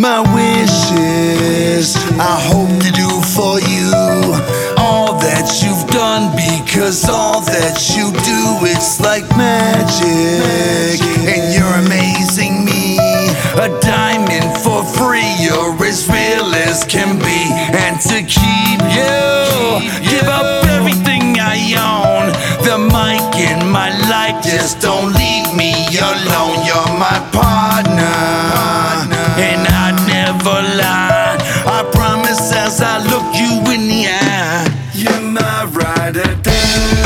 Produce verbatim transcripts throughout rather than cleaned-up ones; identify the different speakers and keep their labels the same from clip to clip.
Speaker 1: My wishes I hope to do for you all that you've done, because all that you do, it's like magic. And you're amazing me, a diamond for free. You're as real as can be. And to keep you, give up everything I own. The mic in my life, just don't leave me alone. You're my partner, and I'd never lie. I promise as I look you in the eye, you're my ride or die.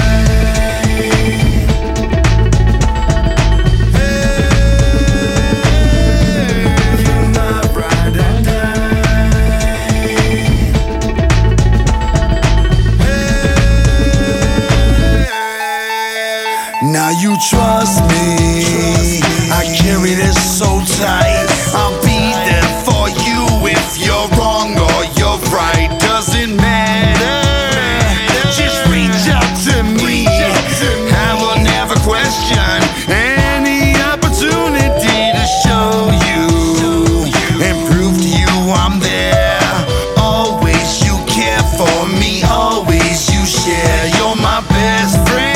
Speaker 1: Now you trust me, I carry this so tight. I'll be there for you if you're wrong or you're right. Doesn't matter, just reach out to me. I will never question any opportunity to show you and prove to you I'm there. Always you care for me, always you share. You're my best friend,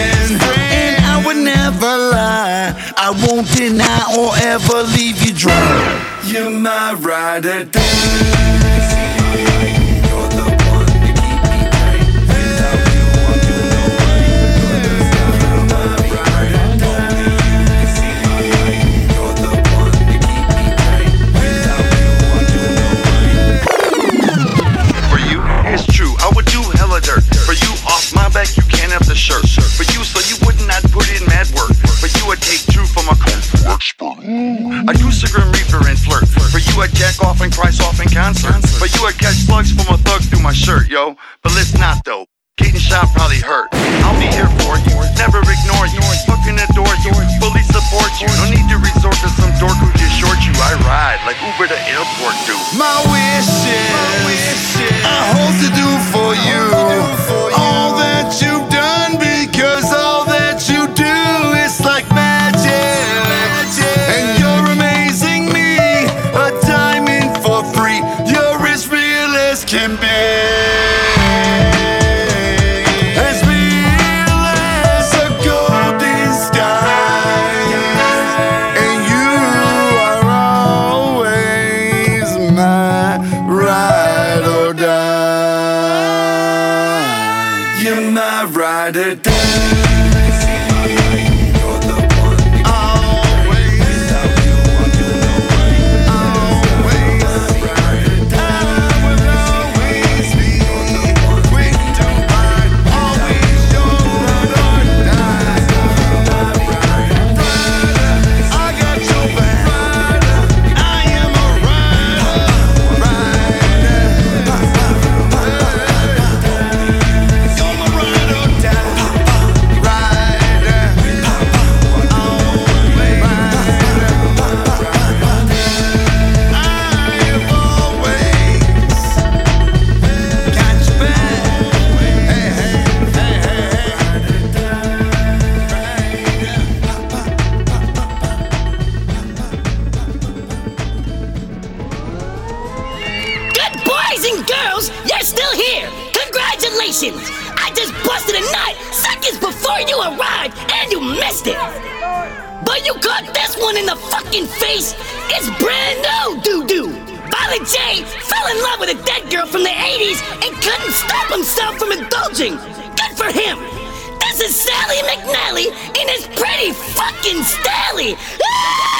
Speaker 1: I won't deny or ever leave you dry. You're my ride or die. You're the one to keep me tight. Without you, I'll do no right. You're my ride or die. You're the one to keep me tight. Without you, I'll do no right.
Speaker 2: For you, it's true, I would do hella dirt. For you, off my back, you can't have the shirt. For you, so you would not put in mad work. For you, I'd take two from a kung fu expert. I do cigarette reefer and flirt. For you, I'd jack off and cry off in concert. For you, I'd catch slugs from a thug through my shirt, yo. But let's not though, getting shot probably hurt. I'll be here for you, never ignore you, fucking adore you, fully support you. No need to resort to some dork who just short you. I ride like Uber to airport do.
Speaker 1: My wishes I hope to do for you all that you've done, because all that you do is like magic. And you're amazing me, a diamond for free. You're as real as can be, as real as a golden sky. And you are always my ride or die. You're my ride or die.
Speaker 3: Girls, you're still here! Congratulations! I just busted a nut seconds before you arrived, and you missed it! But you caught this one in the fucking face! It's brand new doo-doo! Violent J fell in love with a dead girl from the eighties and couldn't stop himself from indulging! Good for him! This is Sally McNally in his pretty fucking Stally! Ah!